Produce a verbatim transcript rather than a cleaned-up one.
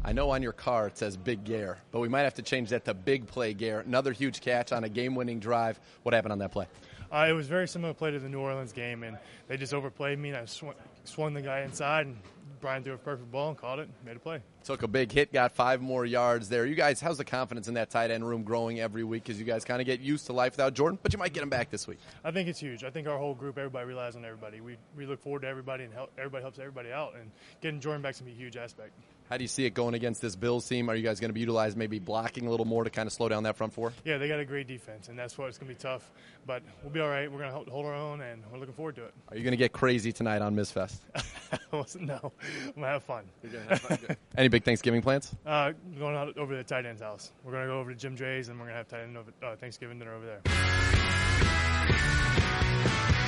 I know on your car it says Big Gare, but we might have to change that to Big Play Gare. Another huge catch on a game-winning drive. What happened on that play? Uh, it was very similar play to the New Orleans game, and they just overplayed me, and I sw- swung the guy inside, and Brian threw a perfect ball and caught it and made a play. Took a big hit, got five more yards there. You guys, how's the confidence in that tight end room growing every week as you guys kind of get used to life without Jordan, but you might get him back this week? I think it's huge. I think our whole group, everybody relies on everybody. We we look forward to everybody, and help, everybody helps everybody out, and getting Jordan back is going to be a huge aspect. How do you see it going against this Bills team? Are you guys going to be utilized maybe blocking a little more to kind of slow down that front four? Yeah, they got a great defense, and that's what it's going to be tough. But we'll be all right. We're going to hold our own, and we're looking forward to it. Are you going to get crazy tonight on Mizfest? No. I'm going to have fun. You're gonna have fun. Any big Thanksgiving plans? Uh, going out over to the tight end's house. We're going to go over to Jim Dre's, and we're going to have tight end over, uh, Thanksgiving dinner over there.